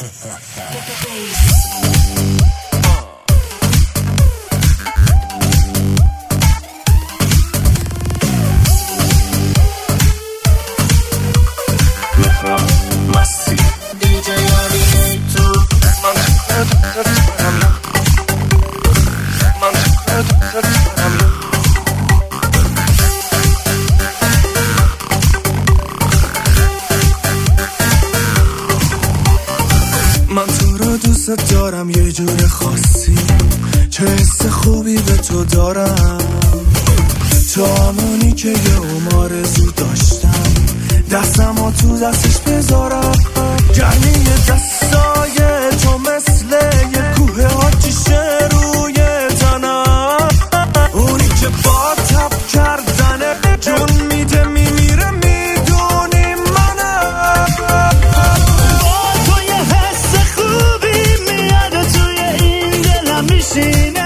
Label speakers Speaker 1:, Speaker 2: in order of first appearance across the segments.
Speaker 1: من تو رو دوست دارم یه جور خاصی، چه حس خوبی به تو دارم، تو همونی که یه آرزو داشتم، دستمو تو دستش بذارم، گرمی دستای تو مثل یه کوه آتیشه روی تنم، اونی که با تب کردنه جون میده میمیره میدونی منم،
Speaker 2: با تو یه حس خوبی میاد توی این دلم میشینه،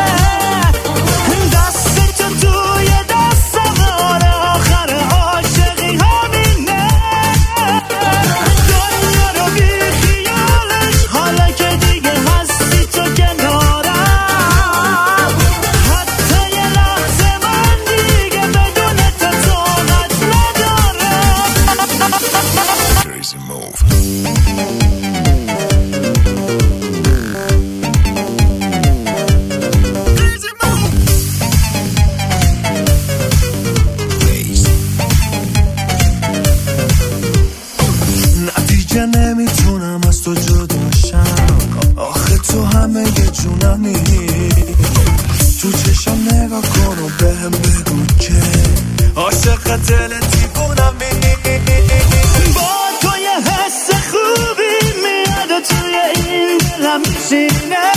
Speaker 2: دست تو توی دستم آره آخر عاشقی همینه، دنیا رو بی خیالش حالا که دیگه هستی تو کنارم، حتی یه لحظه من دیگه بدون تو طاقت ندارم.
Speaker 3: Crazy move.
Speaker 1: دیگه نمیتونم از تو جداشم، آخه تو همه یه جونمی، تو چشم نگاه کن و بهم بگو که عاشق دل دیوونمی،
Speaker 2: با تو یه حس خوبی میاد توی این دلم میشینه،